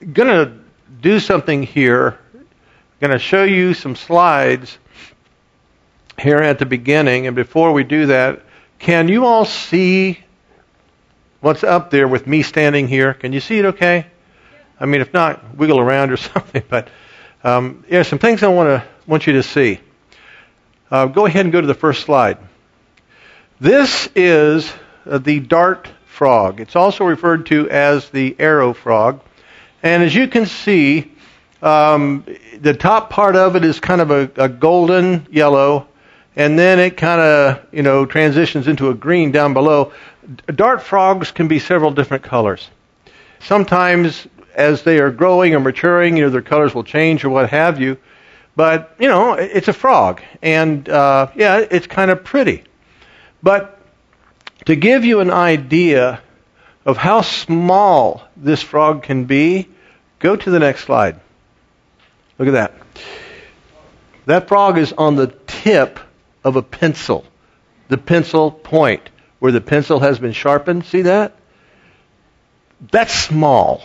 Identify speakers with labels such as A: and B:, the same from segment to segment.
A: going to do something here. I'm going to show you some slides here at the beginning. And before we do that, can you all see what's up there with me standing here? Can you see it okay? I mean, if not, wiggle around or something. But some things I want you to see. Go ahead and go to the first slide. This is the dart frog. It's also referred to as the arrow frog. And as you can see, the top part of it is kind of a golden yellow, and then it kind of, transitions into a green down below. Dart frogs can be several different colors. Sometimes as they are growing or maturing, their colors will change or what have you. But, it's a frog. And, it's kind of pretty. But to give you an idea of how small this frog can be, go to the next slide. Look at that. That frog is on the tip of a pencil. The pencil point, where the pencil has been sharpened. See that? That's small.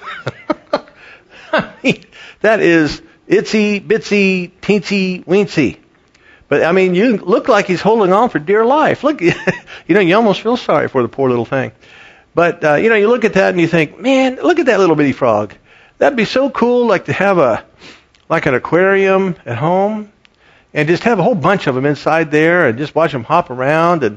A: I mean, that is itsy, bitsy, teensy, weensy. But, you look like he's holding on for dear life. Look, you almost feel sorry for the poor little thing. But, you look at that and you think, man, look at that little bitty frog. That'd be so cool, like to have an aquarium at home and just have a whole bunch of them inside there and just watch them hop around and,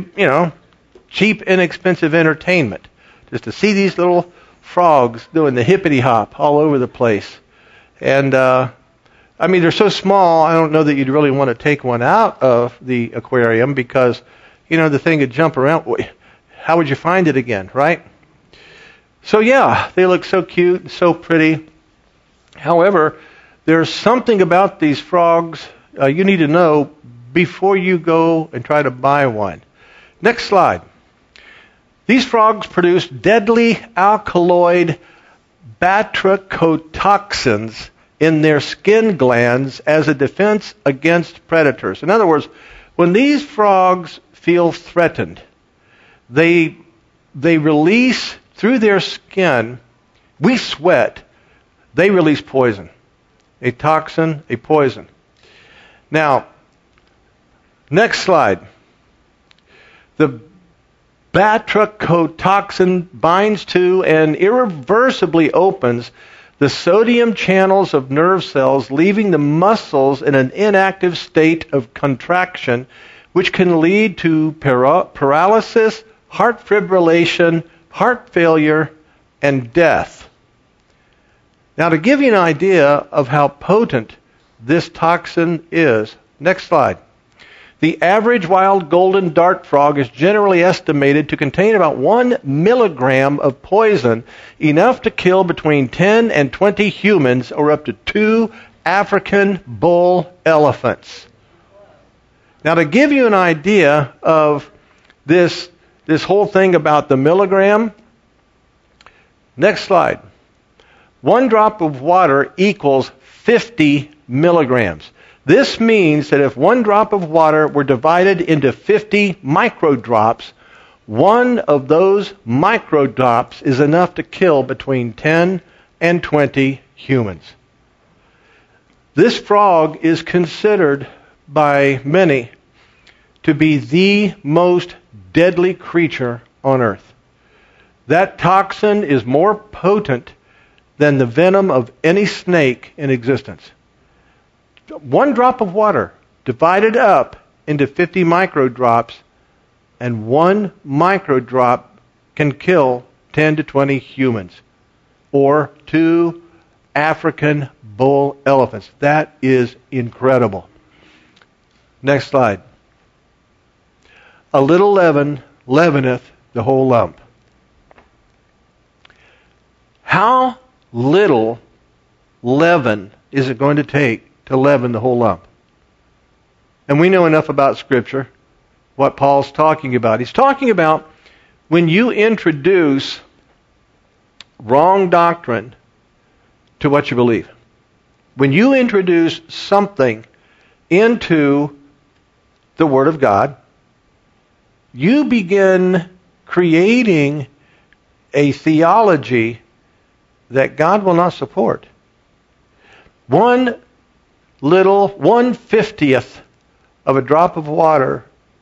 A: cheap, inexpensive entertainment. Just to see these little frogs doing the hippity hop all over the place. And, they're so small, I don't know that you'd really want to take one out of the aquarium because, the thing would jump around. How would you find it again, right? So, they look so cute and so pretty. However, there's something about these frogs you need to know before you go and try to buy one. Next slide. These frogs produce deadly alkaloid batrachotoxins in their skin glands as a defense against predators. In other words, when these frogs feel threatened, they release through their skin, we sweat, they release poison. A toxin, a poison. Now, next slide. The batrachotoxin binds to and irreversibly opens the sodium channels of nerve cells, leaving the muscles in an inactive state of contraction, which can lead to paralysis, heart fibrillation, heart failure, and death. Now, to give you an idea of how potent this toxin is, next slide. The average wild golden dart frog is generally estimated to contain about 1 milligram of poison, enough to kill between 10 and 20 humans or up to 2 African bull elephants. Now, to give you an idea of this whole thing about the milligram, next slide. 1 drop of water equals 50 milligrams. This means that if 1 drop of water were divided into 50 microdrops, 1 of those microdrops is enough to kill between 10 and 20 humans. This frog is considered by many to be the most deadly creature on earth. That toxin is more potent than the venom of any snake in existence. 1 drop of water divided up into 50 microdrops, and 1 microdrop can kill 10 to 20 humans or 2 African bull elephants. That is incredible. Next slide. A little leaven leaveneth the whole lump. How little leaven is it going to take to leaven the whole lump? And we know enough about Scripture, what Paul's talking about. He's talking about when you introduce wrong doctrine to what you believe. When you introduce something into the Word of God, you begin creating a theology that God will not support. 1/50th of a drop of water,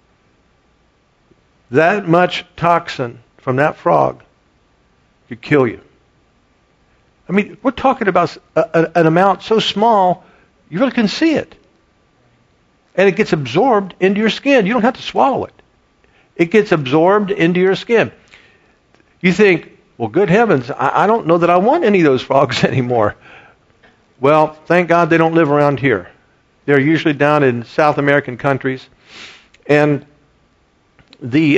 A: that much toxin from that frog could kill you. I mean, we're talking about an amount so small, you really can see it. And it gets absorbed into your skin. You don't have to swallow it. It gets absorbed into your skin. You think, well, good heavens, I don't know that I want any of those frogs anymore. Well, thank God they don't live around here. They're usually down in South American countries. And they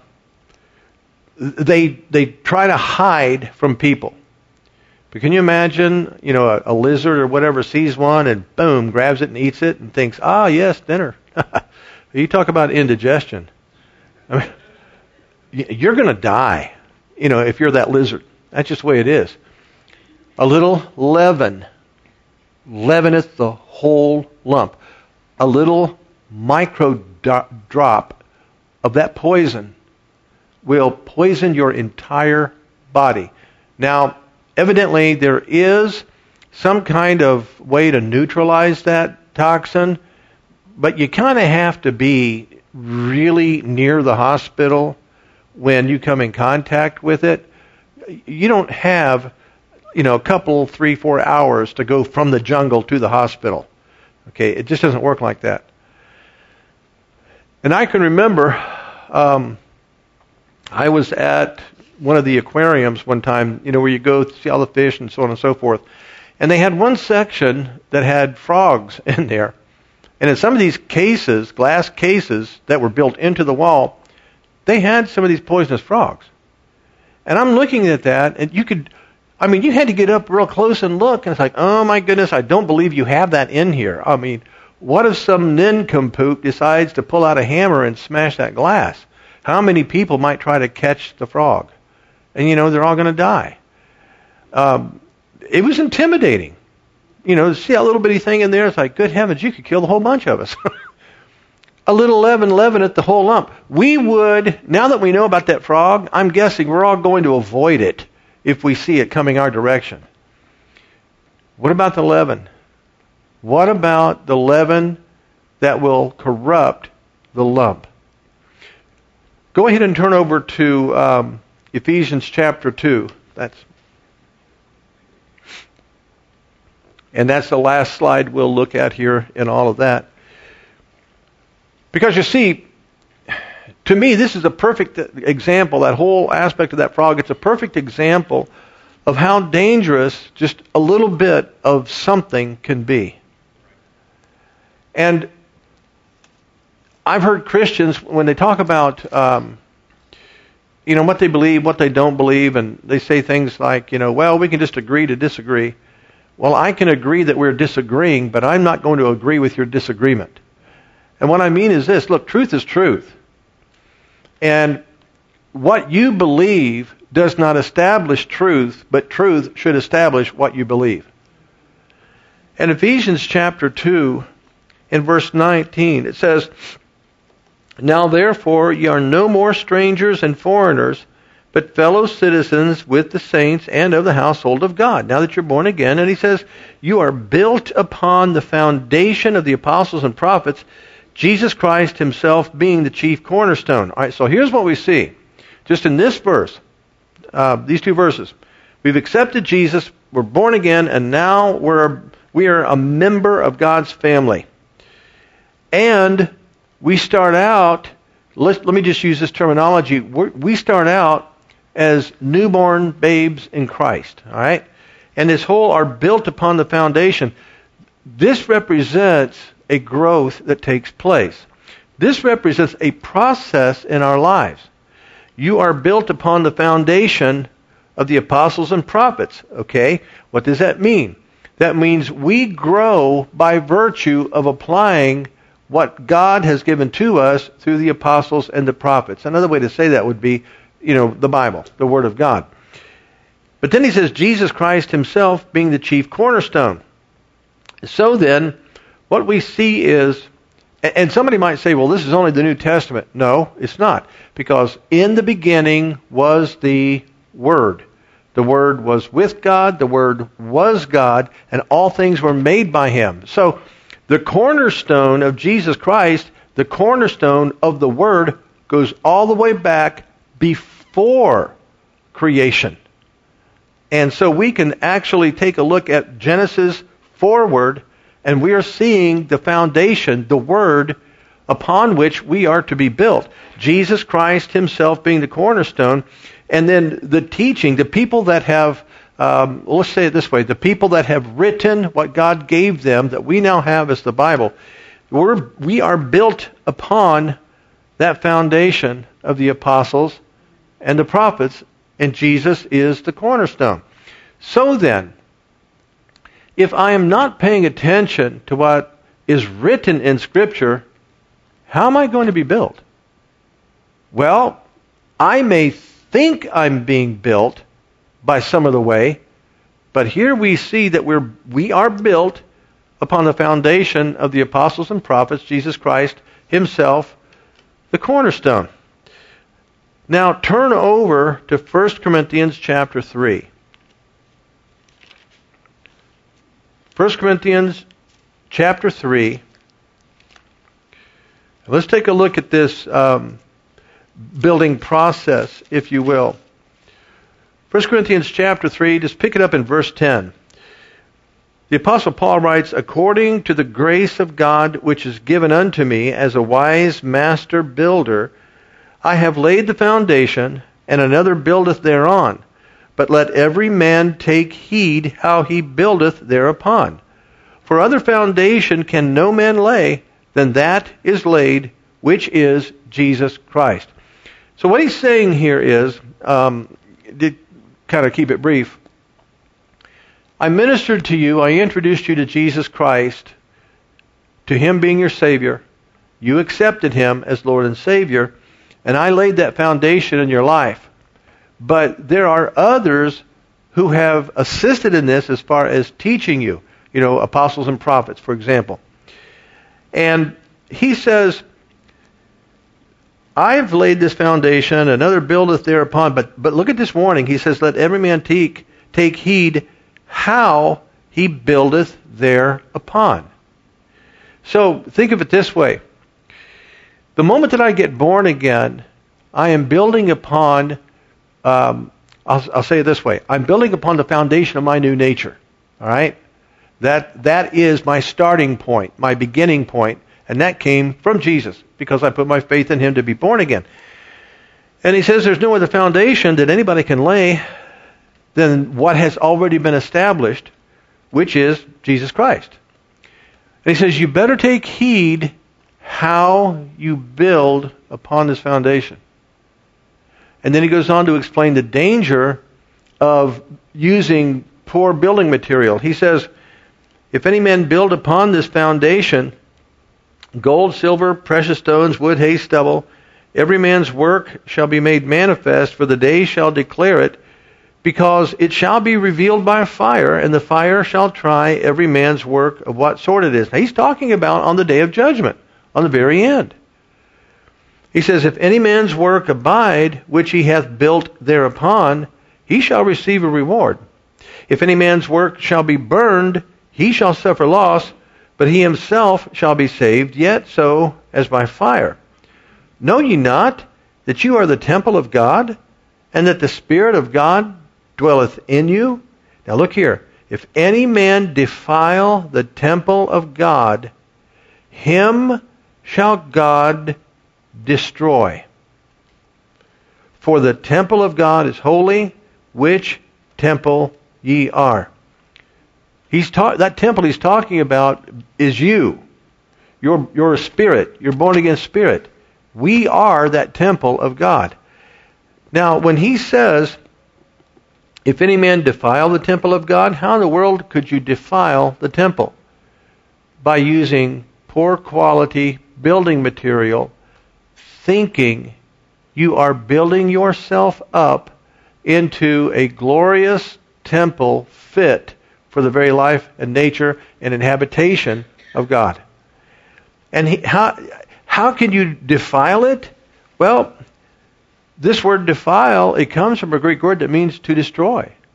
A: try to hide from people. But can you imagine, a lizard or whatever sees one and boom, grabs it and eats it and thinks, yes, dinner. You talk about indigestion. I mean, you're going to die, if you're that lizard. That's just the way it is. A little leaven leaveneth the whole lump. A little micro drop of that poison will poison your entire body. Now, evidently, there is some kind of way to neutralize that toxin, but you kind of have to be really near the hospital when you come in contact with it. You don't have, a couple, 3-4 hours to go from the jungle to the hospital. Okay, it just doesn't work like that. And I can remember I was at one of the aquariums one time, where you go see all the fish and so on and so forth. And they had one section that had frogs in there. And in some of these cases, glass cases that were built into the wall, they had some of these poisonous frogs. And I'm looking at that, and you had to get up real close and look, and it's like, oh my goodness, I don't believe you have that in here. I mean, what if some nincompoop decides to pull out a hammer and smash that glass? How many people might try to catch the frog? And, they're all going to die. It was intimidating. To see a little bitty thing in there, it's like, good heavens, you could kill the whole bunch of us. A little leaveneth the whole lump. We would, now that we know about that frog, I'm guessing we're all going to avoid it if we see it coming our direction. What about the leaven? What about the leaven that will corrupt the lump? Go ahead and turn over to Ephesians chapter 2. That's the last slide we'll look at here in all of that. Because you see, to me, this is a perfect example, that whole aspect of that frog, it's a perfect example of how dangerous just a little bit of something can be. And I've heard Christians, when they talk about, what they believe, what they don't believe, and they say things like, well, we can just agree to disagree. Well, I can agree that we're disagreeing, but I'm not going to agree with your disagreement. And what I mean is this, look, truth is truth. And what you believe does not establish truth, but truth should establish what you believe. In Ephesians chapter 2, in verse 19, it says, now therefore ye are no more strangers and foreigners, but fellow citizens with the saints and of the household of God. Now that you're born again, and he says, you are built upon the foundation of the apostles and prophets, Jesus Christ himself being the chief cornerstone. All right, so here's what we see. Just in this verse, these two verses. We've accepted Jesus, we're born again, and now we are a member of God's family. And we start out, let me just use this terminology, we start out as newborn babes in Christ. All right? And this whole are built upon the foundation. This represents a growth that takes place. This represents a process in our lives. You are built upon the foundation of the apostles and prophets. Okay? What does that mean? That means we grow by virtue of applying what God has given to us through the apostles and the prophets. Another way to say that would be, the Bible, the Word of God. But then he says, Jesus Christ himself being the chief cornerstone. So then, what we see is, and somebody might say, well, this is only the New Testament. No, it's not. Because in the beginning was the Word. The Word was with God, the Word was God, and all things were made by Him. So the cornerstone of Jesus Christ, the cornerstone of the Word, goes all the way back before creation. And so we can actually take a look at Genesis forward, and we are seeing the foundation, the Word, upon which we are to be built. Jesus Christ Himself being the cornerstone, and then the teaching, the people that have, let's say it this way, the people that have written what God gave them, that we now have as the Bible, we are built upon that foundation of the apostles and the prophets, and Jesus is the cornerstone. So then, if I am not paying attention to what is written in Scripture, how am I going to be built? Well, I may think I'm being built by some of the way, but here we see that we are built upon the foundation of the apostles and prophets, Jesus Christ Himself, the cornerstone. Now turn over to 1 Corinthians chapter 3. 1 Corinthians chapter 3. Let's take a look at this building process, if you will. 1 Corinthians chapter 3, just pick it up in verse 10. The Apostle Paul writes, "According to the grace of God which is given unto me as a wise master builder, I have laid the foundation, and another buildeth thereon. But let every man take heed how he buildeth thereupon. For other foundation can no man lay than that is laid, which is Jesus Christ." So what he's saying here is, to kind of keep it brief, I ministered to you, I introduced you to Jesus Christ, to Him being your Savior. You accepted Him as Lord and Savior, and I laid that foundation in your life. But there are others who have assisted in this as far as teaching you, apostles and prophets, for example. And he says, I've laid this foundation, another buildeth thereupon. But look at this warning. He says, let every man take heed how he buildeth thereupon. So think of it this way. The moment that I get born again, I am building upon, I'll say it this way, I'm building upon the foundation of my new nature. All right? That is my starting point, my beginning point, and that came from Jesus because I put my faith in Him to be born again. And he says there's no other foundation that anybody can lay than what has already been established, which is Jesus Christ. And he says you better take heed how you build upon this foundation. And then he goes on to explain the danger of using poor building material. He says, if any man build upon this foundation, gold, silver, precious stones, wood, hay, stubble, every man's work shall be made manifest, for the day shall declare it, because it shall be revealed by fire, and the fire shall try every man's work of what sort it is. Now he's talking about on the day of judgment, on the very end. He says, if any man's work abide, which he hath built thereupon, he shall receive a reward. If any man's work shall be burned, he shall suffer loss, but he himself shall be saved, yet so as by fire. Know ye not that you are the temple of God, and that the Spirit of God dwelleth in you? Now look here. If any man defile the temple of God, him shall God destroy. For the temple of God is holy, which temple ye are. That temple he's talking about is you. You're a spirit. You're born again spirit. We are that temple of God. Now, when he says, if any man defile the temple of God, how in the world could you defile the temple? By using poor quality building material, thinking you are building yourself up into a glorious temple fit for the very life and nature and inhabitation of God. And how can you defile it? Well, this word defile, it comes from a Greek word that means to destroy.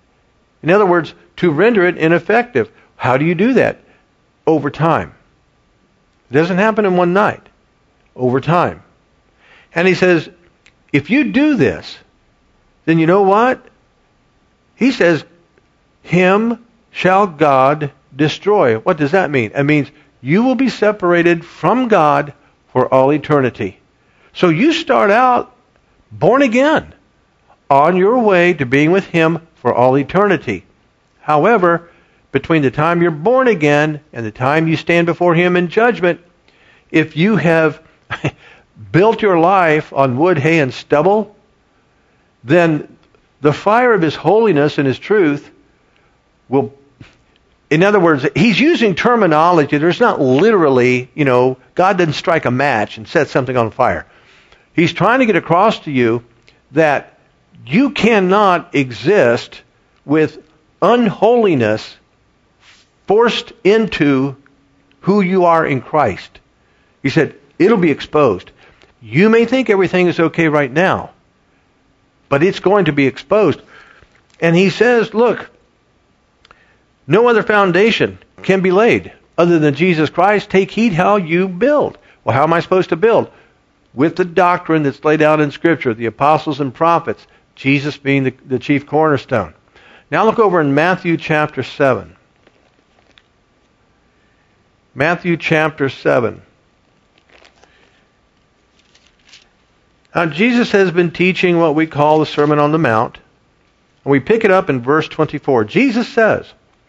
A: In other words, to render it ineffective. How do you do that? Over time. It doesn't happen in one night. Over time. And he says, if you do this, then you know what? He says, him shall God destroy. What does that mean? It means you will be separated from God for all eternity. So you start out born again, on your way to being with him for all eternity. However, between the time you're born again and the time you stand before him in judgment, if you have built your life on wood, hay, and stubble, then the fire of his holiness and his truth will, in other words, he's using terminology. There's not literally, God doesn't strike a match and set something on fire. He's trying to get across to you that you cannot exist with unholiness forced into who you are in Christ. He said, it'll be exposed. You may think everything is okay right now, but it's going to be exposed. And he says, look, no other foundation can be laid other than Jesus Christ. Take heed how you build. Well, how am I supposed to build? With the doctrine that's laid out in Scripture, the apostles and prophets, Jesus being the chief cornerstone. Now look over in Matthew chapter 7. Matthew chapter 7. Now Jesus has been teaching what we call the Sermon on the Mount. And we pick it up in verse 24. Jesus says,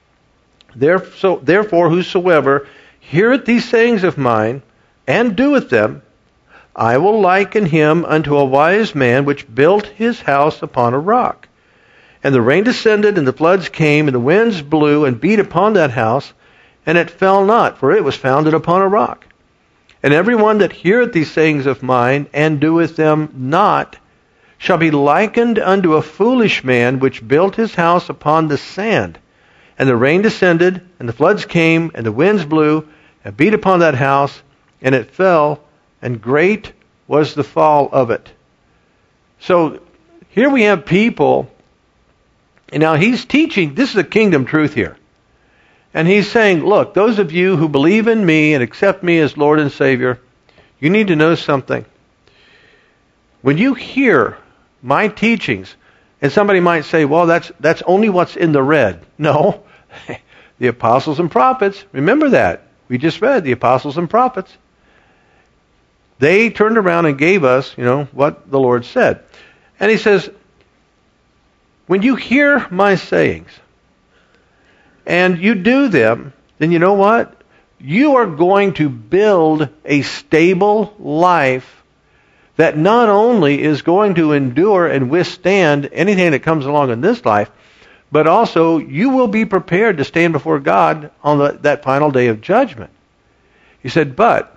A: Therefore whosoever heareth these sayings of mine, and doeth them, I will liken him unto a wise man which built his house upon a rock. And the rain descended, and the floods came, and the winds blew and beat upon that house, and it fell not, for it was founded upon a rock. And every one that heareth these sayings of mine, and doeth them not, shall be likened unto a foolish man which built his house upon the sand. And the rain descended, and the floods came, and the winds blew, and beat upon that house, and it fell, and great was the fall of it. So here we have people, and now he's teaching, this is a kingdom truth here. And he's saying, look, those of you who believe in me and accept me as Lord and Savior, you need to know something. When you hear my teachings, and somebody might say, well, that's only what's in the red. No, the apostles and prophets, remember that. We just read the apostles and prophets. They turned around and gave us, what the Lord said. And he says, when you hear my sayings and you do them, then you know what? You are going to build a stable life that not only is going to endure and withstand anything that comes along in this life, but also you will be prepared to stand before God on that final day of judgment. He said, but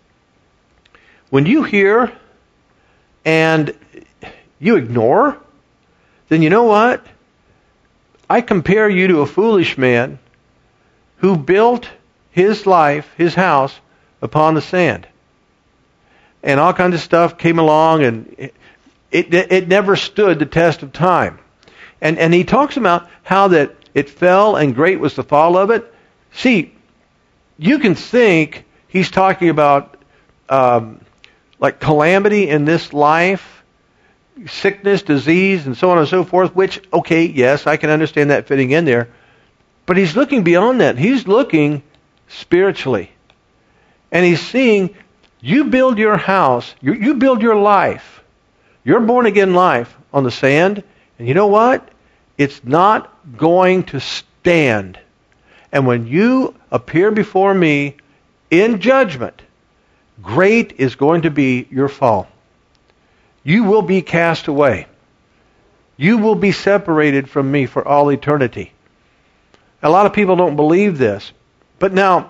A: when you hear and you ignore, then you know what? I compare you to a foolish man who built his life, his house, upon the sand. And all kinds of stuff came along, and it never stood the test of time. And he talks about how that it fell and great was the fall of it. See, you can think he's talking about like calamity in this life, sickness, disease, and so on and so forth, which, okay, yes, I can understand that fitting in there. But he's looking beyond that. He's looking spiritually. And he's seeing, you build your house, you build your life, your born-again life on the sand, and you know what? It's not going to stand. And when you appear before me in judgment, great is going to be your fall. You will be cast away. You will be separated from me for all eternity. A lot of people don't believe this. But now,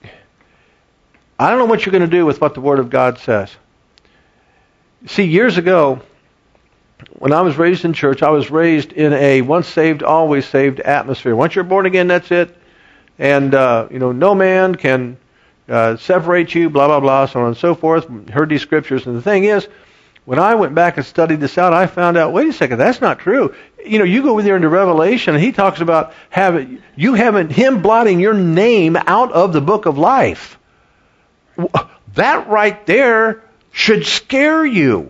A: I don't know what you're going to do with what the Word of God says. See, years ago, when I was raised in church, I was raised in a once saved, always saved atmosphere. Once you're born again, that's it. And, no man can separate you, blah, blah, blah, so on and so forth. Heard these scriptures. And the thing is, when I went back and studied this out, I found out, wait a second, that's not true. You go over there into Revelation, and he talks about him blotting your name out of the book of life. That right there should scare you.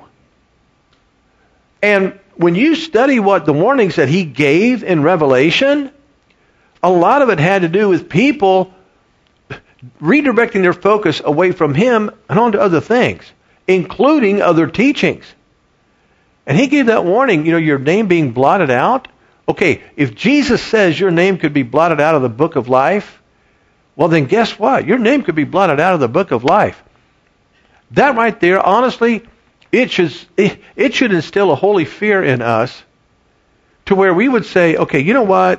A: And when you study what the warnings that he gave in Revelation, a lot of it had to do with people redirecting their focus away from him and onto other things, including other teachings. And he gave that warning, your name being blotted out. Okay, if Jesus says your name could be blotted out of the book of life, well then guess what? Your name could be blotted out of the book of life. That right there, honestly, it should instill a holy fear in us to where we would say, okay, you know what?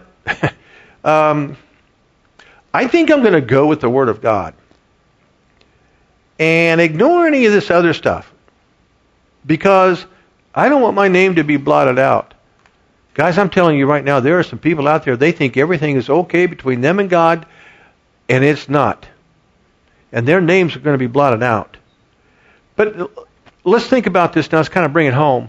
A: I think I'm going to go with the Word of God and ignore any of this other stuff because I don't want my name to be blotted out. Guys, I'm telling you right now, there are some people out there, they think everything is okay between them and God, and it's not. And their names are going to be blotted out. But let's think about this now. Let's kind of bring it home.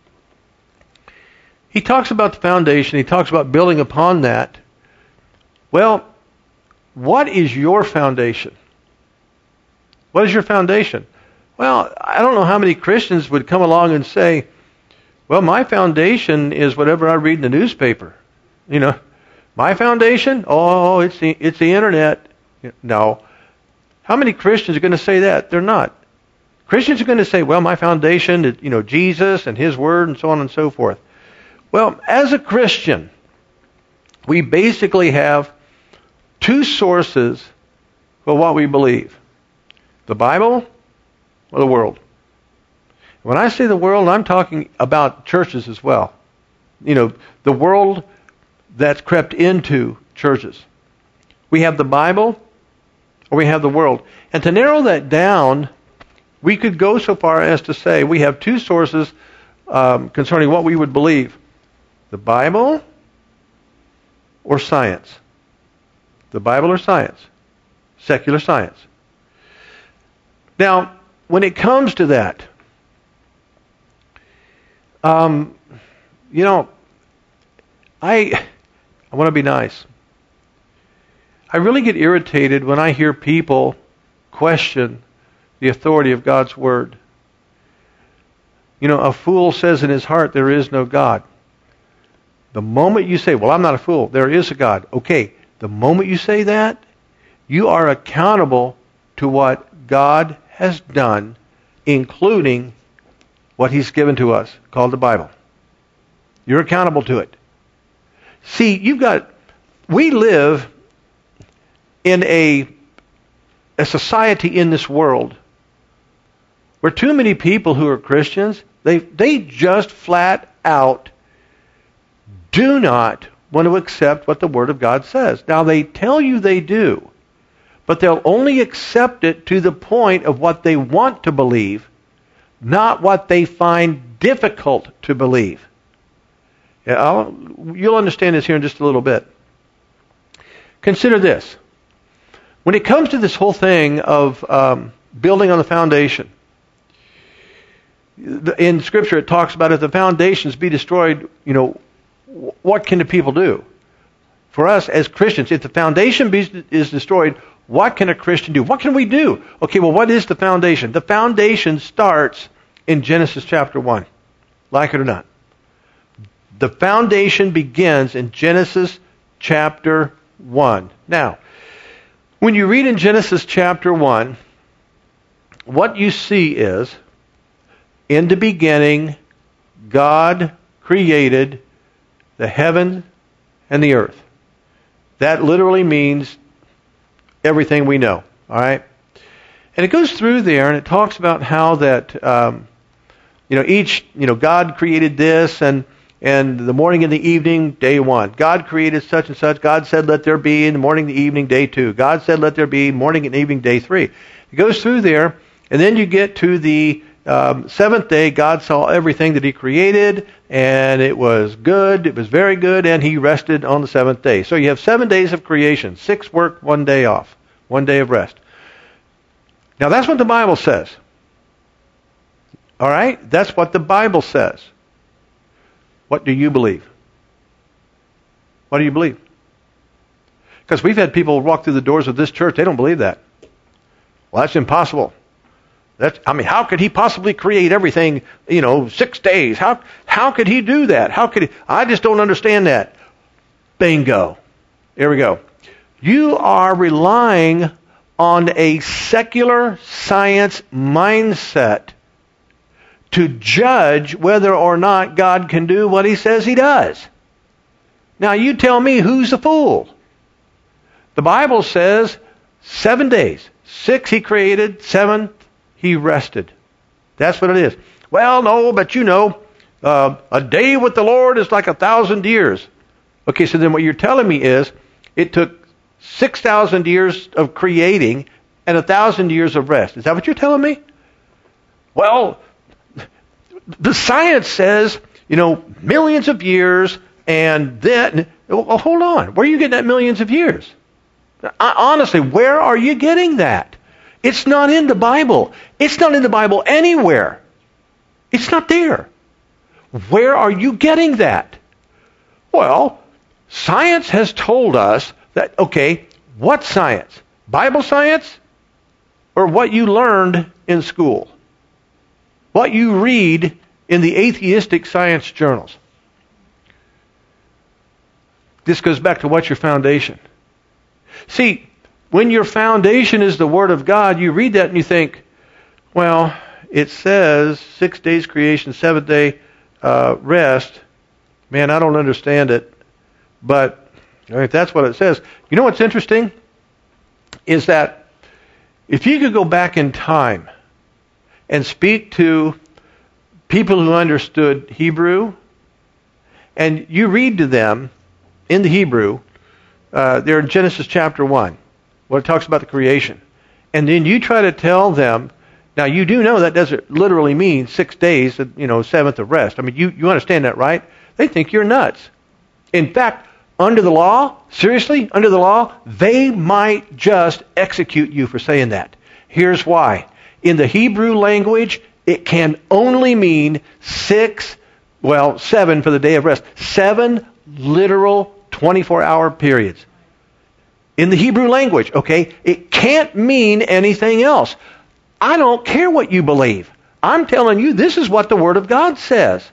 A: He talks about the foundation. He talks about building upon that. Well, what is your foundation? What is your foundation? Well, I don't know how many Christians would come along and say, well, my foundation is whatever I read in the newspaper. My foundation? Oh, it's the internet. No. How many Christians are going to say that? They're not. Christians are going to say, well, my foundation is, Jesus and His Word and so on and so forth. Well, as a Christian, we basically have two sources for what we believe. The Bible or the world. When I say the world, I'm talking about churches as well. The world that's crept into churches. We have the Bible or we have the world. And to narrow that down, we could go so far as to say we have two sources concerning what we would believe. The Bible or science. The Bible or science. Secular science. Now, when it comes to that, I want to be nice. I really get irritated when I hear people question the authority of God's Word. A fool says in his heart, there is no God. The moment you say, well, I'm not a fool, there is a God. Okay, the moment you say that, you are accountable to what God has done, including what He's given to us, called the Bible. You're accountable to it. See, we live in a society in this world where too many people who are Christians, they just flat out do not want to accept what the Word of God says. Now, they tell you they do, but they'll only accept it to the point of what they want to believe, not what they find difficult to believe. You'll understand this here in just a little bit. Consider this. When it comes to this whole thing of building on the foundation, in Scripture it talks about if the foundations be destroyed, what can the people do? For us as Christians, if the foundation is destroyed, what can a Christian do? What can we do? Okay, well, what is the foundation? The foundation starts in Genesis chapter 1. Like it or not. The foundation begins in Genesis chapter 1. Now, when you read in Genesis chapter 1, what you see is, in the beginning, God created the heaven and the earth. That literally means everything we know. All right? And it goes through there and it talks about how that, God created this and the morning and the evening, day 1. God created such and such. God said, let there be in the morning and the evening, day 2. God said, let there be morning and evening, day 3. It goes through there, and then you get to the seventh day. God saw everything that He created, and it was good. It was very good, and He rested on the seventh day. So you have 7 days of creation. 6 work, 1 day off. 1 day of rest. Now that's what the Bible says. All right? That's what the Bible says. What do you believe? What do you believe? Because we've had people walk through the doors of this church, they don't believe that. Well, that's impossible. How could he possibly create everything, 6 days? How could he do that? I just don't understand that. Bingo. Here we go. You are relying on a secular science mindset to judge whether or not God can do what he says he does. Now you tell me who's the fool. The Bible says 7 days. 6 he created, 7th he rested. That's what it is. Well, no, but a day with the Lord is like 1,000 years. Okay, so then what you're telling me is it took 6,000 years of creating and 1,000 years of rest. Is that what you're telling me? Well, the science says, millions of years, and then, well, hold on. Where are you getting that millions of years? Honestly, where are you getting that? It's not in the Bible. It's not in the Bible anywhere. It's not there. Where are you getting that? Well, science has told us that, okay, what science? Bible science? Or what you learned in school? What you read in the atheistic science journals? This goes back to what's your foundation. See, when your foundation is the Word of God, you read that and you think, well, it says 6 days creation, 7th day rest. Man, I don't understand it. But if that's what it says. You know what's interesting? Is that if you could go back in time and speak to people who understood Hebrew, and you read to them in the Hebrew, they're in Genesis chapter 1, where it talks about the creation. And then you try to tell them, now you do know that doesn't literally mean 6 days, 7th of rest. I mean, you understand that, right? They think you're nuts. In fact, under the law, seriously, under the law, they might just execute you for saying that. Here's why. In the Hebrew language, it can only mean 7 for the day of rest. 7 literal 24-hour periods. In the Hebrew language, okay? It can't mean anything else. I don't care what you believe. I'm telling you, this is what the Word of God says.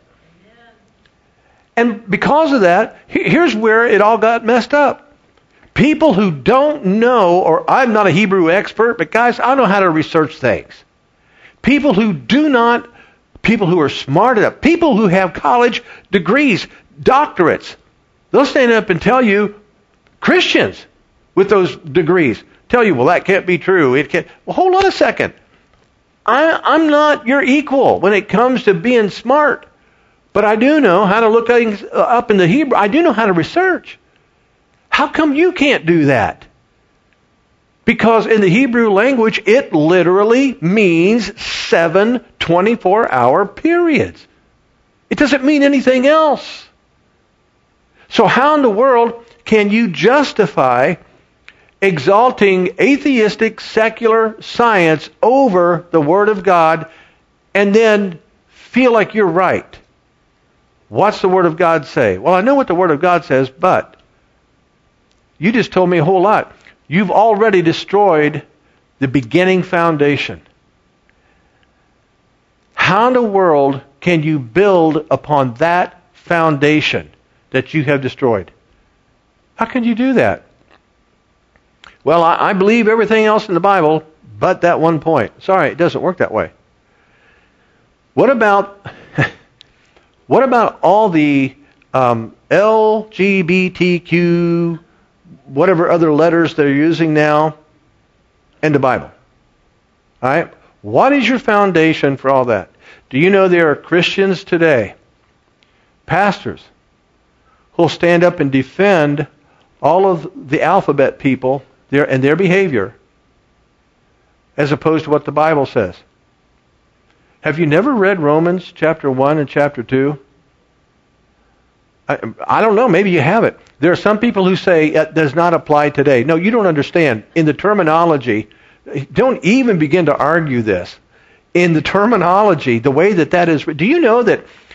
A: And because of that, here's where it all got messed up. People who don't know, or I'm not a Hebrew expert, but guys, I know how to research things. People who are smart enough, people who have college degrees, doctorates, they'll stand up and tell you, Christians with those degrees, tell you, well, that can't be true. It can't. Well, hold on a second. I'm not your equal when it comes to being smart. But I do know how to look things up in the Hebrew. I do know how to research. How come you can't do that? Because in the Hebrew language, it literally means 7 24-hour periods. It doesn't mean anything else. So how in the world can you justify exalting atheistic secular science over the Word of God and then feel like you're right? What's the Word of God say? Well, I know what the Word of God says, but you just told me a whole lot. You've already destroyed the beginning foundation. How in the world can you build upon that foundation that you have destroyed? How can you do that? Well, I believe everything else in the Bible but that one point. Sorry, it doesn't work that way. What about all the LGBTQ, whatever other letters they're using now, in the Bible? All right? What is your foundation for all that? Do you know there are Christians today, pastors, who will stand up and defend all of the alphabet people and their behavior as opposed to what the Bible says? Have you never read Romans chapter 1 and chapter 2? I don't know. Maybe you haven't. There are some people who say it does not apply today. No, you don't understand. In the terminology, don't even begin to argue this. in the terminology, the way that is. Do you know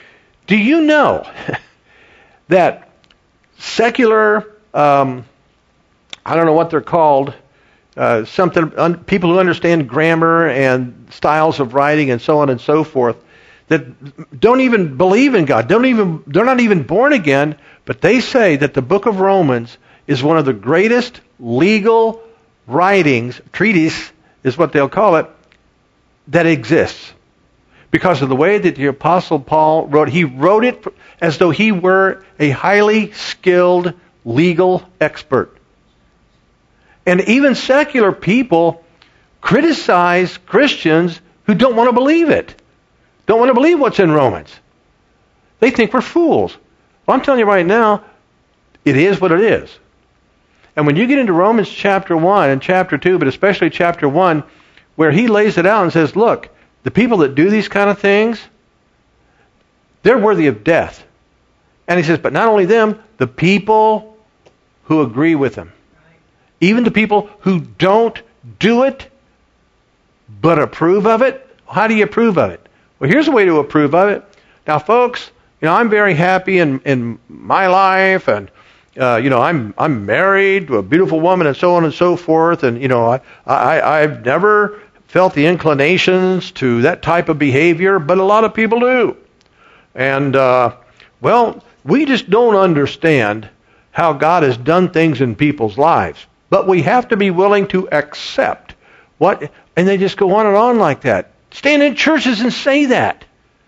A: that secular, I don't know what they're called, people who understand grammar and styles of writing and so on and so forth, that don't even believe in God, they're not even born again, but they say that the book of Romans is one of the greatest legal writings, treatise is what they'll call it, that exists. Because of the way that the Apostle Paul wrote, he wrote it as though he were a highly skilled legal expert. And even secular people criticize Christians who don't want to believe it. Don't want to believe what's in Romans. They think we're fools. Well, I'm telling you right now, it is what it is. And when you get into Romans chapter 1 and chapter 2, but especially chapter 1, where he lays it out and says, look, the people that do these kind of things, they're worthy of death. And he says, but not only them, the people who agree with them. Even the people who don't do it, but approve of it. How do you approve of it? Well, here's a way to approve of it. Now, folks, I'm very happy in my life, and I'm married to a beautiful woman, and so on and so forth. And I've never felt the inclinations to that type of behavior, but a lot of people do. And we just don't understand how God has done things in people's lives. But we have to be willing to accept what, and they just go on and on like that. Stand in churches and say that.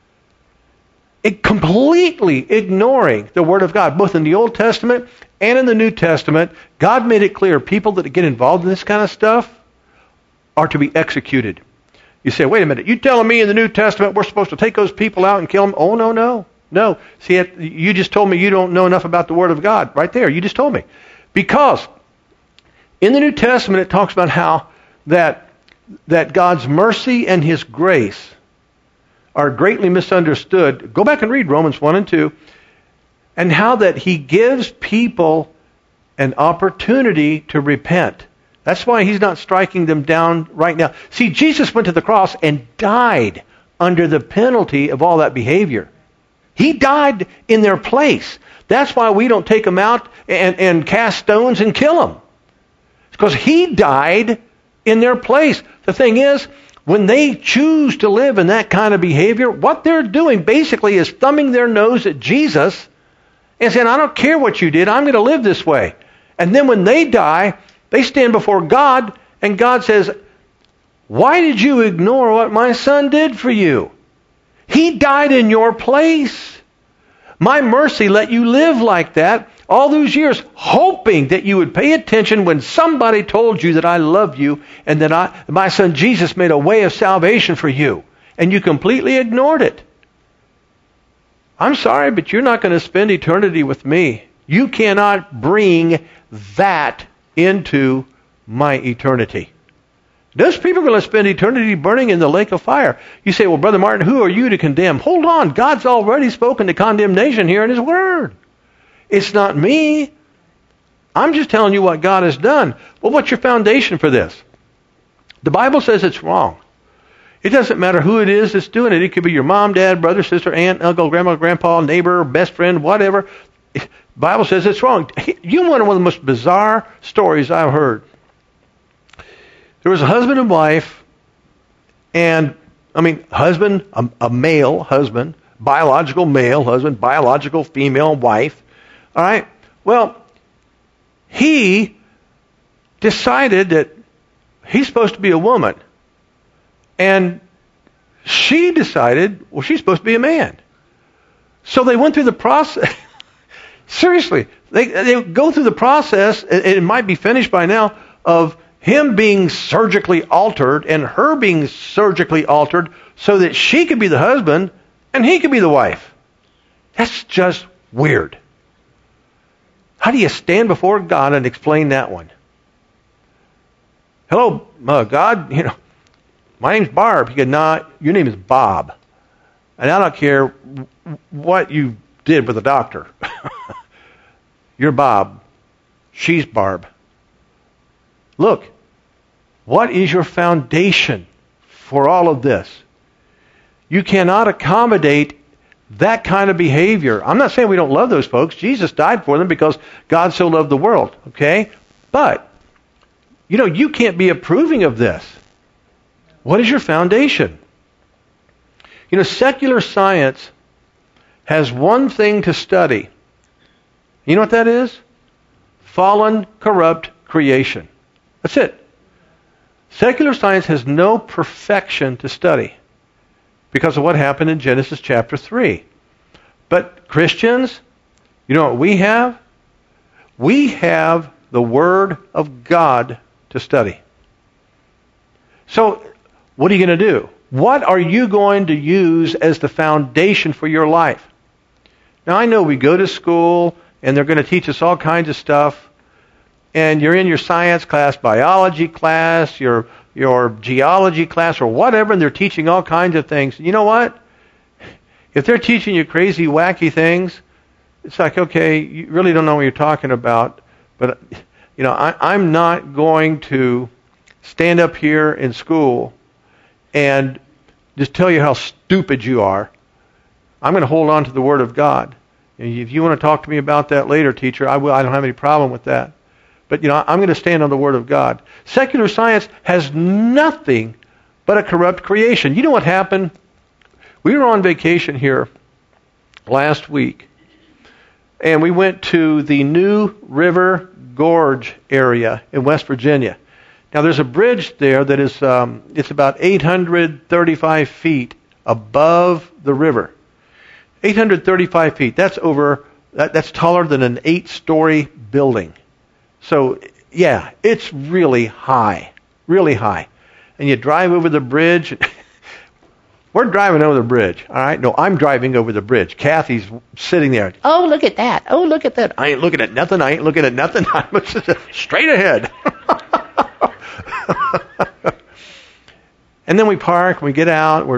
A: Completely ignoring the Word of God, both in the Old Testament and in the New Testament. God made it clear people that get involved in this kind of stuff are to be executed. You say, wait a minute, you telling me in the New Testament we're supposed to take those people out and kill them? Oh, no. See, you just told me you don't know enough about the Word of God. Right there, you just told me. Because in the New Testament it talks about how that God's mercy and His grace are greatly misunderstood. Go back and read Romans 1 and 2. And how that He gives people an opportunity to repent. That's why He's not striking them down right now. See, Jesus went to the cross and died under the penalty of all that behavior. He died in their place. That's why we don't take them out and cast stones and kill them. It's because He died in their place. The thing is, when they choose to live in that kind of behavior, what they're doing basically is thumbing their nose at Jesus and saying, I don't care what you did, I'm going to live this way. And then when they die, they stand before God, and God says, why did you ignore what my son did for you? He died in your place. My mercy let you live like that all those years, hoping that you would pay attention when somebody told you that I love you and that my son Jesus made a way of salvation for you. And you completely ignored it. I'm sorry, but you're not going to spend eternity with me. You cannot bring that into my eternity. Those people are going to spend eternity burning in the lake of fire. You say, well, Brother Martin, who are you to condemn? Hold on. God's already spoken to condemnation here in His Word. It's not me. I'm just telling you what God has done. Well, what's your foundation for this? The Bible says it's wrong. It doesn't matter who it is that's doing it. It could be your mom, dad, brother, sister, aunt, uncle, grandma, grandpa, neighbor, best friend, whatever. The Bible says it's wrong. You know one of the most bizarre stories I've heard. There was a husband and wife, husband, a male husband, biological male husband, biological female wife. All right? Well, he decided that he's supposed to be a woman. And she decided, well, she's supposed to be a man. So they went through the process. Seriously, they go through the process, it might be finished by now, of him being surgically altered and her being surgically altered so that she could be the husband and he could be the wife. That's just weird. How do you stand before God and explain that one? Hello, God, my name's Barb. He goes, nah, your name is Bob. And I don't care what you did with the doctor. You're Bob. She's Barb. Look, what is your foundation for all of this? You cannot accommodate that kind of behavior. I'm not saying we don't love those folks. Jesus died for them because God so loved the world, okay? But, you can't be approving of this. What is your foundation? Secular science has one thing to study. You know what that is? Fallen, corrupt creation. That's it. Secular science has no perfection to study because of what happened in Genesis chapter 3. But Christians, you know what we have? We have the Word of God to study. So, what are you going to do? What are you going to use as the foundation for your life? Now, I know we go to school and they're going to teach us all kinds of stuff. And you're in your science class, biology class, your geology class, or whatever, and they're teaching all kinds of things. You know what? If they're teaching you crazy, wacky things, it's like, okay, you really don't know what you're talking about. But, I'm not going to stand up here in school and just tell you how stupid you are. I'm going to hold on to the Word of God. And if you want to talk to me about that later, teacher, I will. I don't have any problem with that. But, I'm going to stand on the Word of God. Secular science has nothing but a corrupt creation. You know what happened? We were on vacation here last week, and we went to the New River Gorge area in West Virginia. Now, there's a bridge there that is it's about 835 feet above the river. 835 feet. That's taller than an 8-story building. So, yeah, it's really high. Really high. And you drive over the bridge. We're driving over the bridge, all right? No, I'm driving over the bridge. Kathy's sitting there. Oh, look at that. Oh, look at that. I ain't looking at nothing. I'm straight ahead. And then we park, we get out.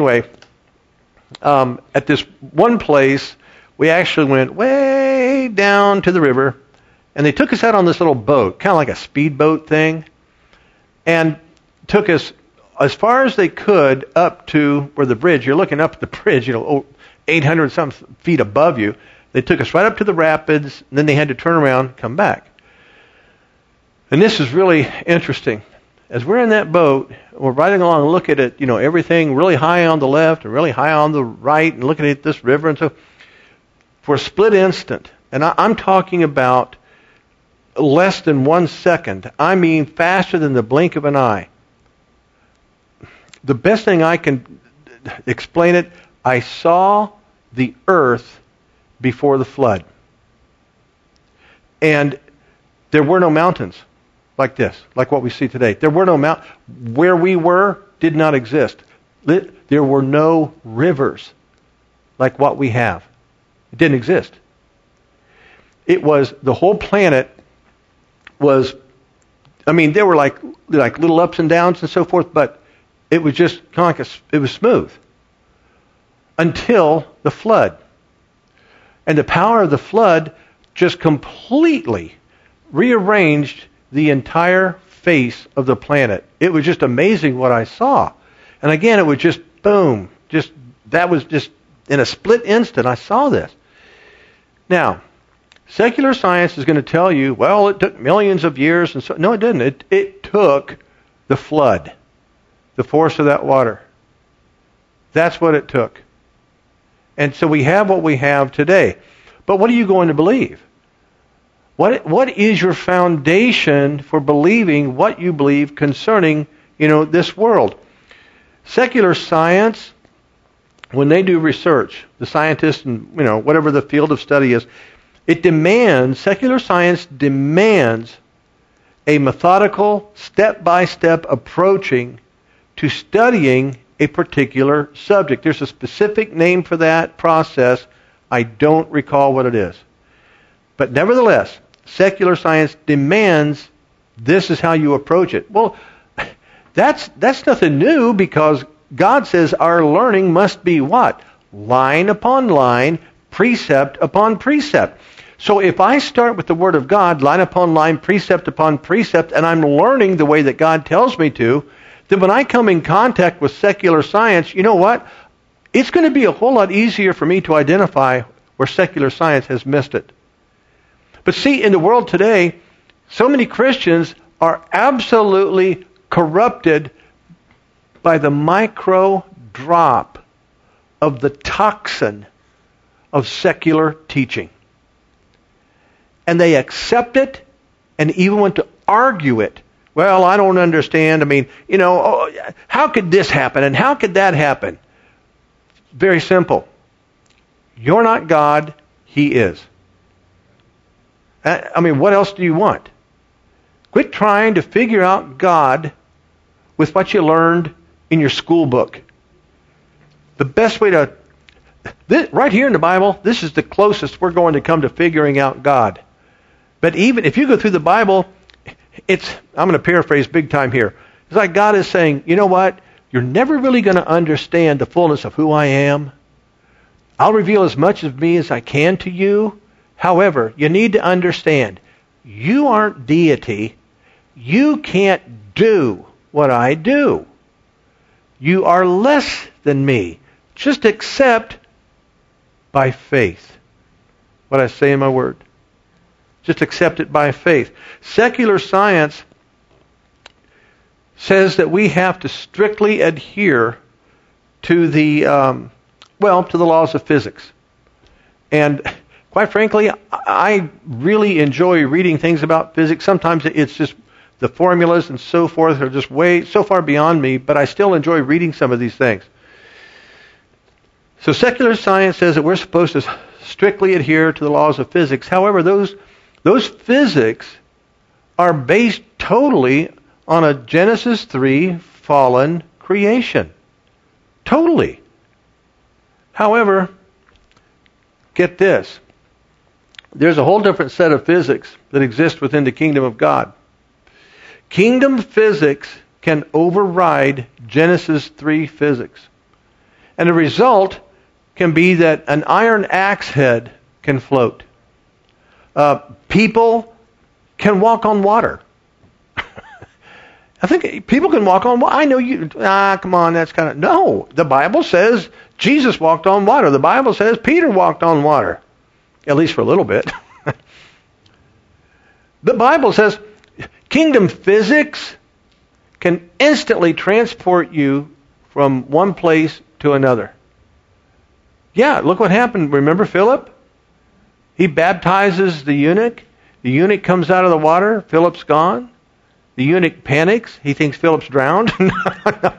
A: At this one place, we actually went way down to the river, and they took us out on this little boat, kind of like a speedboat thing, and took us as far as they could up to where the bridge, you're looking up at the bridge, 800 some feet above you. They took us right up to the rapids, and then they had to turn around and come back. And this is really interesting. As we're in that boat, we're riding along and looking at everything really high on the left and really high on the right, and looking at this river, and so for a split instant, and I'm talking about less than 1 second, I mean faster than the blink of an eye. The best thing I can explain it, I saw the earth before the flood. And there were no mountains like this, like what we see today. There were no mountains. Where we were did not exist. There were no rivers like what we have. It didn't exist. It was, the whole planet was, there were like little ups and downs and so forth, but it was just kind of it was smooth until the flood. And the power of the flood just completely rearranged the entire face of the planet. It was just amazing what I saw. And again, it was just boom. That was just in a split instant I saw this. Now, secular science is going to tell you, well, it took millions of years. And so, no, it didn't. It took the flood, the force of that water. That's what it took. And so we have what we have today. But what are you going to believe? What is your foundation for believing what you believe concerning, this world? Secular science, when they do research, the scientists and, whatever the field of study is, secular science demands a methodical, step-by-step approaching to studying a particular subject. There's a specific name for that process. I don't recall what it is. But nevertheless, secular science demands this is how you approach it. Well, that's nothing new, because God says our learning must be what? Line upon line, precept upon precept. So if I start with the Word of God, line upon line, precept upon precept, and I'm learning the way that God tells me to, then when I come in contact with secular science, you know what? it's going to be a whole lot easier for me to identify where secular science has missed it. But see, in the world today, so many Christians are absolutely corrupted by the micro drop of the toxin of secular teaching. And they accept it and even want to argue it. Well, I don't understand. I mean, how could this happen and how could that happen? Very simple. You're not God, He is. I mean, what else do you want? Quit trying to figure out God with what you learned in your school book. The best way to... right here in the Bible, this is the closest we're going to come to figuring out God. But even if you go through the Bible, I'm going to paraphrase big time here. It's like God is saying, you know what? You're never really going to understand the fullness of who I am. I'll reveal as much of me as I can to you. However, you need to understand, you aren't deity. You can't do what I do. You are less than me. Just accept by faith what I say in my word. Just accept it by faith. Secular science says that we have to strictly adhere to the laws of physics. And quite frankly, I really enjoy reading things about physics. Sometimes it's just the formulas and so forth are just way so far beyond me, but I still enjoy reading some of these things. So secular science says that we're supposed to strictly adhere to the laws of physics. However, those physics are based totally on a Genesis 3 fallen creation. Totally. However, get this. There's a whole different set of physics that exists within the kingdom of God. Kingdom physics can override Genesis 3 physics. And the result can be that an iron axe head can float. People can walk on water. I think people can walk on water. I know you... come on, that's kind of... No, the Bible says Jesus walked on water. The Bible says Peter walked on water. At least for a little bit. The Bible says kingdom physics can instantly transport you from one place to another. Yeah, look what happened. Remember Philip? He baptizes the eunuch. The eunuch comes out of the water. Philip's gone. The eunuch panics. He thinks Philip's drowned. No.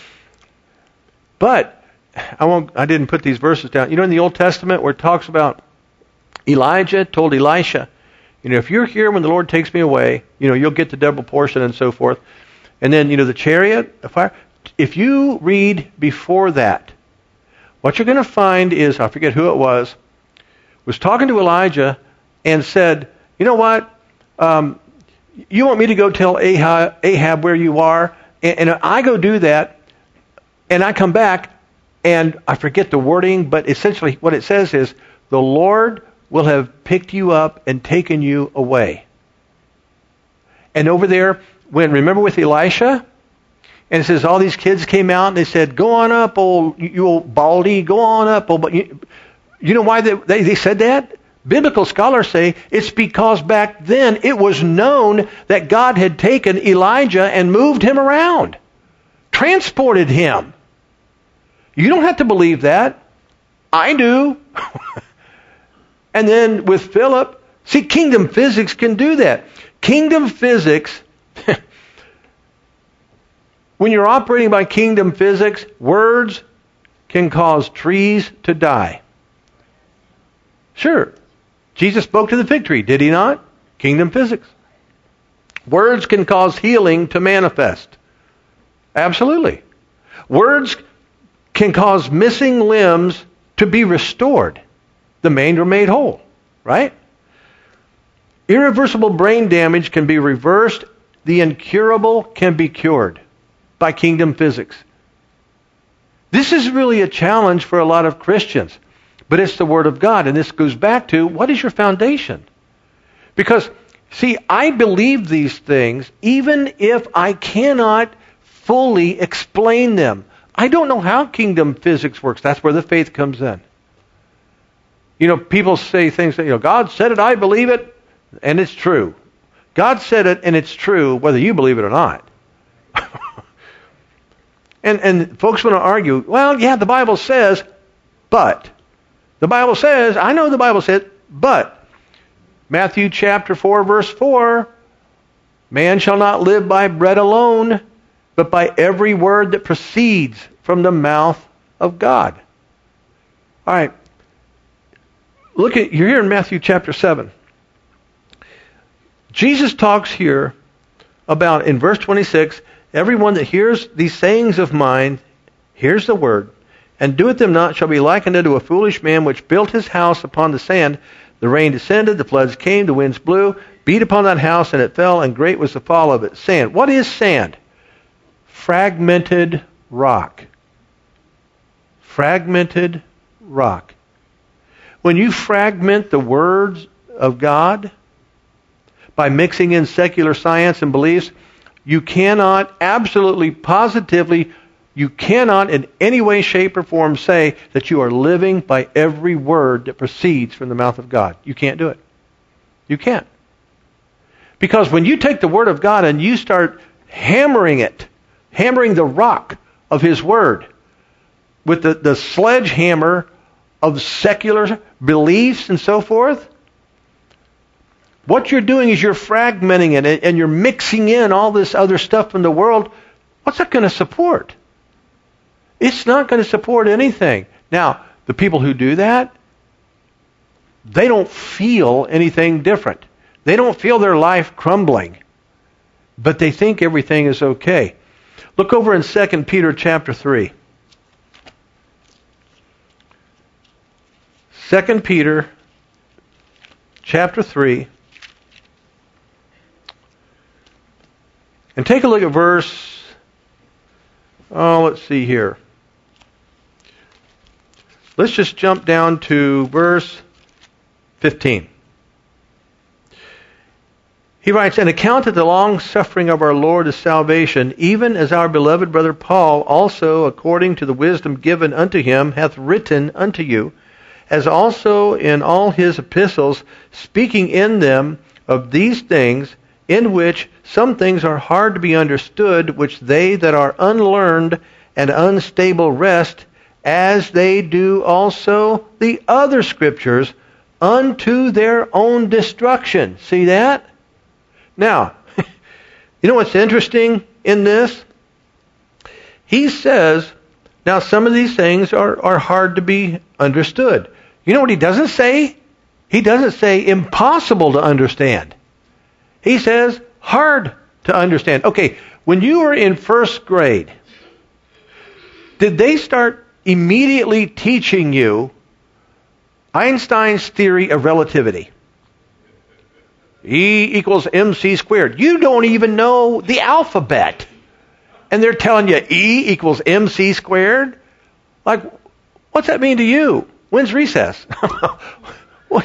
A: But I didn't put these verses down. In the Old Testament where it talks about Elijah told Elisha, if you're here when the Lord takes me away, you'll get the double portion and so forth. And then, the chariot, the fire. If you read before that, what you're going to find is, I forget who it was talking to Elijah and said, you know what? You want me to go tell Ahab where you are? And I go do that, and I come back, and I forget the wording, but essentially what it says is, the Lord will have picked you up and taken you away. And over there, remember with Elisha? And it says all these kids came out and they said, go on up, you old baldy, go on up. But you know why they said that? Biblical scholars say it's because back then it was known that God had taken Elijah and moved him around, transported him. You don't have to believe that. I do. And then with Philip, see, kingdom physics can do that. Kingdom physics, when you're operating by kingdom physics, words can cause trees to die. Sure. Jesus spoke to the fig tree, did he not? Kingdom physics. Words can cause healing to manifest. Absolutely. Words can cause missing limbs to be restored. The maimed are made whole, right? Irreversible brain damage can be reversed. The incurable can be cured by kingdom physics. This is really a challenge for a lot of Christians, but it's the Word of God. And this goes back to, what is your foundation? Because, see, I believe these things even if I cannot fully explain them. I don't know how kingdom physics works. That's where the faith comes in. People say things that, God said it, I believe it, and it's true. God said it, and it's true, whether you believe it or not. and folks want to argue, well, yeah, the Bible says, but. The Bible says, I know the Bible said, but. Matthew chapter 4, verse 4, man shall not live by bread alone, but by every word that proceeds from the mouth of God. All right. You're here in Matthew chapter 7. Jesus talks here about, in verse 26, everyone that hears these sayings of mine, hears the word, and doeth them not, shall be likened unto a foolish man which built his house upon the sand. The rain descended, the floods came, the winds blew, beat upon that house, and it fell, and great was the fall of it. Sand. What is sand? Fragmented rock. Fragmented rock. When you fragment the words of God by mixing in secular science and beliefs, you cannot absolutely, positively, you cannot in any way, shape, or form say that you are living by every word that proceeds from the mouth of God. You can't do it. You can't. Because when you take the Word of God and you start hammering it, hammering the rock of His Word with the sledgehammer of secular beliefs and so forth, what you're doing is you're fragmenting it and you're mixing in all this other stuff from the world. What's that going to support? It's not going to support anything. Now, the people who do that, they don't feel anything different. They don't feel their life crumbling, but they think everything is okay. Look over in 2 Peter chapter 3. 2 Peter chapter 3. And take a look at verse, let's see here. Let's just jump down to verse 15. He writes, "And accounted the long suffering of our Lord as salvation, even as our beloved brother Paul also, according to the wisdom given unto him, hath written unto you, as also in all his epistles, speaking in them of these things, in which some things are hard to be understood, which they that are unlearned and unstable wrest, as they do also the other scriptures, unto their own destruction." See that? Now, you know what's interesting in this? He says, now some of these things are hard to be understood. You know what he doesn't say? He doesn't say impossible to understand. He says hard to understand. Okay, when you were in first grade, did they start immediately teaching you Einstein's theory of relativity? E equals mc squared. You don't even know the alphabet. And they're telling you E equals mc squared? Like, what's that mean to you? When's recess? What?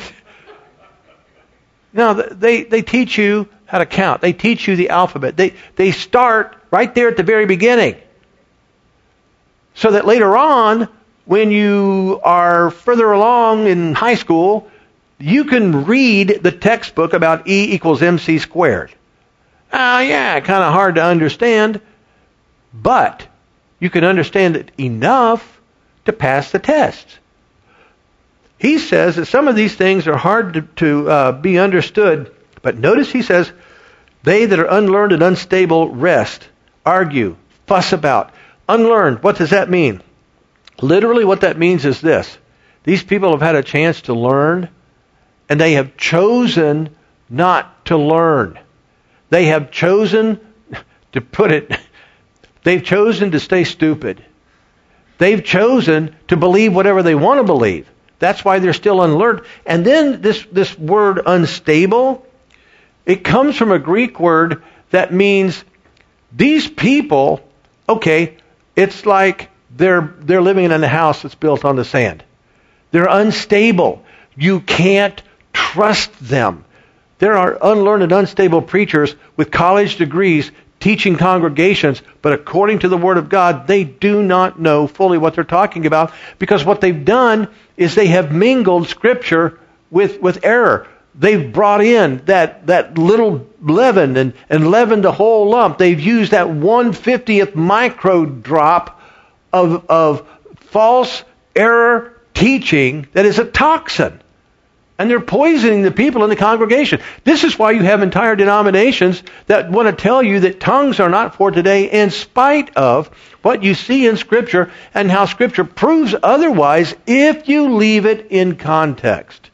A: No, they teach you how to count. They teach you the alphabet. They start right there at the very beginning. So that later on, when you are further along in high school, you can read the textbook about E equals mc squared. Yeah, kind of hard to understand, but you can understand it enough to pass the test. He says that some of these things are hard to be understood, but notice he says, they that are unlearned and unstable rest, argue, fuss about. Unlearned, what does that mean? Literally what that means is this. These people have had a chance to learn, and they have chosen not to learn. They have chosen, to put it, they've chosen to stay stupid. They've chosen to believe whatever they want to believe. That's why they're still unlearned. And then this word unstable, it comes from a Greek word that means these people, okay, it's like they're living in a house that's built on the sand. They're unstable. You can't trust them. There are unlearned and unstable preachers with college degrees teaching congregations, but according to the Word of God, they do not know fully what they're talking about, because what they've done is they have mingled Scripture with error. They've brought in that little leaven and leavened the whole lump. They've used that 1/50th micro drop of false error teaching that is a toxin. And they're poisoning the people in the congregation. This is why you have entire denominations that want to tell you that tongues are not for today, in spite of what you see in Scripture and how Scripture proves otherwise if you leave it in context.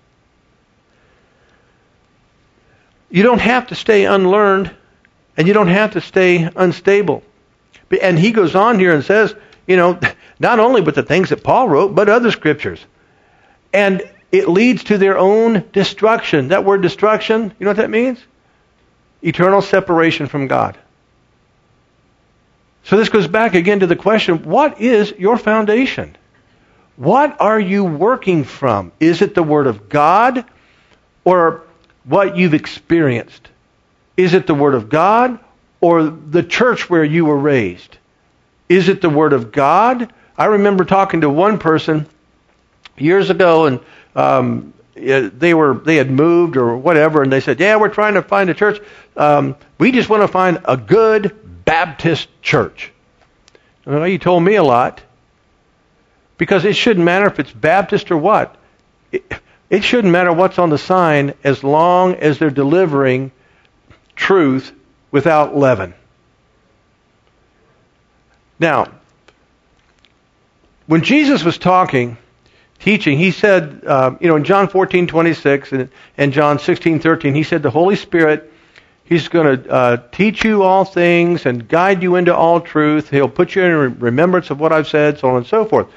A: You don't have to stay unlearned, and you don't have to stay unstable. And he goes on here and says, not only with the things that Paul wrote, but other Scriptures. And it leads to their own destruction. That word destruction, you know what that means? Eternal separation from God. So this goes back again to the question, what is your foundation? What are you working from? Is it the Word of God or what you've experienced? Is it the Word of God or the church where you were raised? Is it the Word of God? I remember talking to one person years ago, and they had moved or whatever, and they said, "Yeah, we're trying to find a church. We just want to find a good Baptist church." Well, you told me a lot, because it shouldn't matter if it's Baptist or what. It shouldn't matter what's on the sign as long as they're delivering truth without leaven. Now, when Jesus was teaching, he said, in John 14:26 and John 16:13, he said the Holy Spirit, He's going to teach you all things and guide you into all truth. He'll put you in remembrance of what I've said, so on and so forth.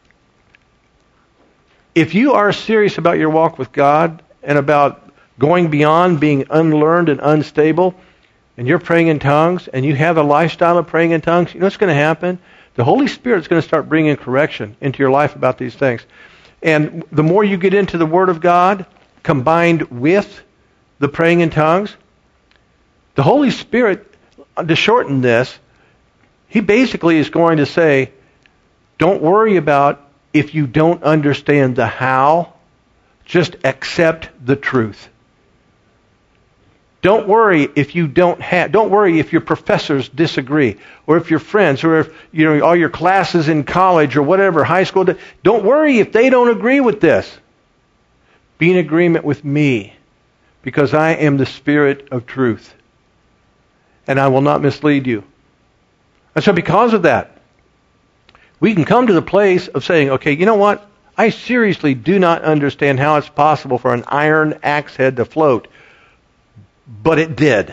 A: If you are serious about your walk with God and about going beyond being unlearned and unstable, and you're praying in tongues, and you have a lifestyle of praying in tongues, you know what's going to happen? The Holy Spirit's going to start bringing correction into your life about these things. And the more you get into the Word of God, combined with the praying in tongues, the Holy Spirit, to shorten this, He basically is going to say, don't worry about if you don't understand the how, just accept the truth. Don't worry if don't worry if your professors disagree, or if your friends, or if all your classes in college or whatever, high school. Don't worry if they don't agree with this. Be in agreement with me, because I am the Spirit of truth, and I will not mislead you. And so because of that, we can come to the place of saying, okay, you know what? I seriously do not understand how it's possible for an iron axe head to float. But it did.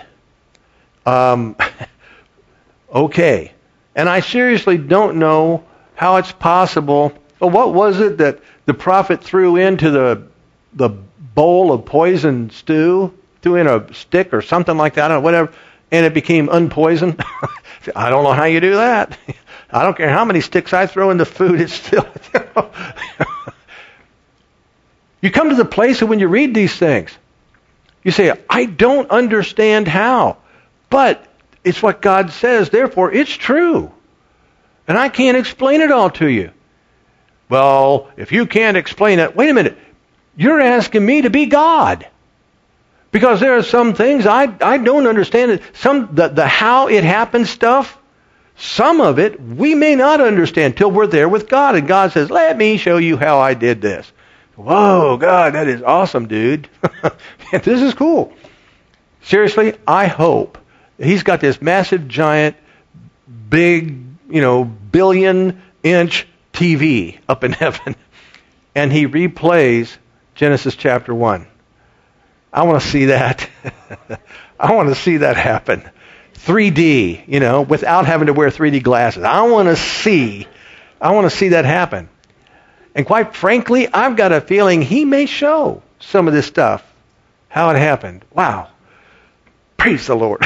A: Okay. And I seriously don't know how it's possible. Well, what was it that the prophet threw into the bowl of poison stew? Threw in a stick or something like that, I don't know, whatever, and it became unpoisoned? I don't know how you do that. I don't care how many sticks I throw in the food, it's still... You come to the place of when you read these things, you say, I don't understand how, but it's what God says, therefore it's true. And I can't explain it all to you. Well, if you can't explain it, wait a minute, you're asking me to be God. Because there are some things I don't understand. The how it happens stuff, some of it we may not understand till we're there with God. And God says, let me show you how I did this. Whoa, God, that is awesome, dude. This is cool. Seriously, I hope He's got this massive, giant, big, billion-inch TV up in heaven, and He replays Genesis chapter 1. I want to see that. I want to see that happen. 3D, without having to wear 3D glasses. I want to see that happen. And quite frankly, I've got a feeling He may show some of this stuff, how it happened. Wow. Praise the Lord.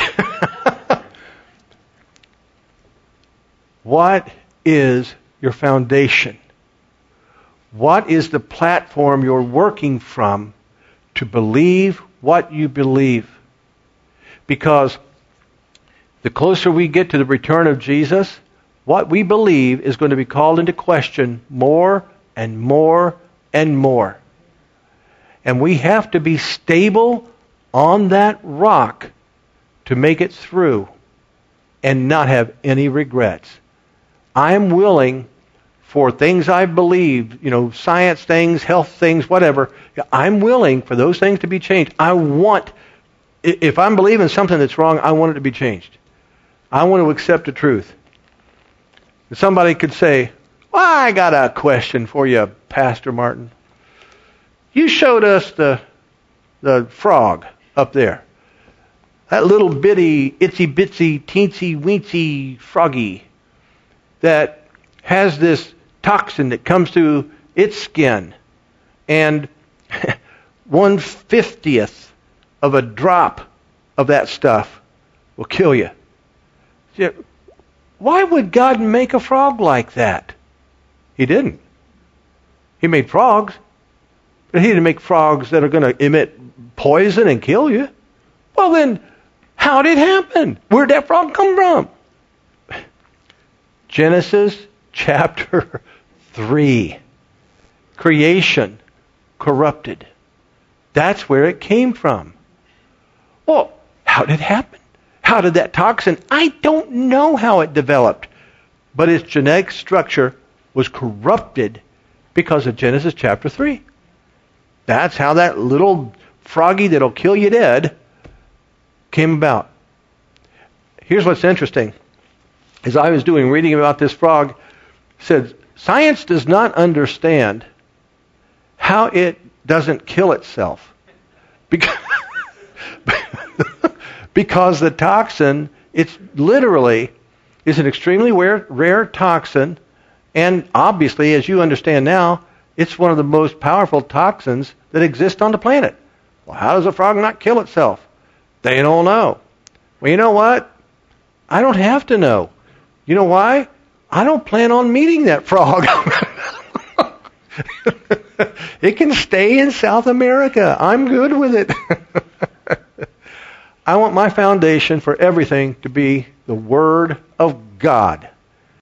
A: What is your foundation? What is the platform you're working from to believe what you believe? Because The closer we get to the return of Jesus, what we believe is going to be called into question more and more and more. And we have to be stable on that rock to make it through and not have any regrets. I am willing for things I believe, science things, health things, whatever. I'm willing for those things to be changed. If I'm believing something that's wrong, I want it to be changed. I want to accept the truth. Somebody could say, well, I got a question for you, Pastor Martin. You showed us the frog up there. That little bitty, itsy bitsy, teensy weensy froggy that has this toxin that comes through its skin, and 1/50th of a drop of that stuff will kill you. Why would God make a frog like that? He didn't. He made frogs, but he didn't make frogs that are going to emit poison and kill you. Well then, how did it happen? Where'd that frog come from? Genesis chapter 3. Creation corrupted. That's where it came from. Well, how did it happen? How did that toxin? I don't know how it developed. But its genetic structure was corrupted because of Genesis chapter 3. That's how that little froggy that'll kill you dead came about. Here's what's interesting. As I was reading about this frog, it said, science does not understand how it doesn't kill itself. Because the toxin, it's literally is an extremely rare toxin, and obviously, as you understand now, it's one of the most powerful toxins that exist on the planet. Well, how does a frog not kill itself? They don't know. Well, you know what? I don't have to know. You know why? I don't plan on meeting that frog. It can stay in South America. I'm good with it. I want my foundation for everything to be the Word of God.